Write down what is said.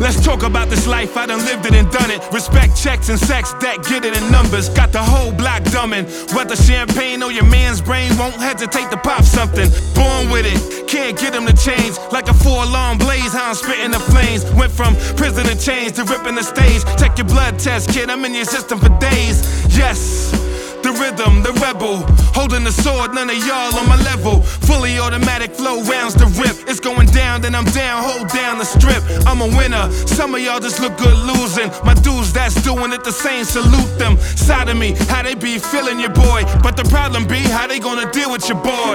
Let's talk about this life, I done lived it and done it. Respect checks and sex, that get it in numbers. Got the whole block dumbing. Whether champagne or your man's brain, won't hesitate to pop something. Born with it, can't get him to change. Like a 4-alarm blaze, how I'm spitting the flames. Went from prison to chains to ripping the stage. Check your blood test, kid, I'm in your system for days. Yes, the rhythm, the rebel, holding the sword, none of y'all on my level. Fully automatic flow, rounds to rip. It's going down, then I'm down, hold down the strip. I'm a winner, some of y'all just look good losing. My dudes that's doing it the same, salute them. Side of me, how they be feeling your boy, but the problem be how they gonna deal with your boy.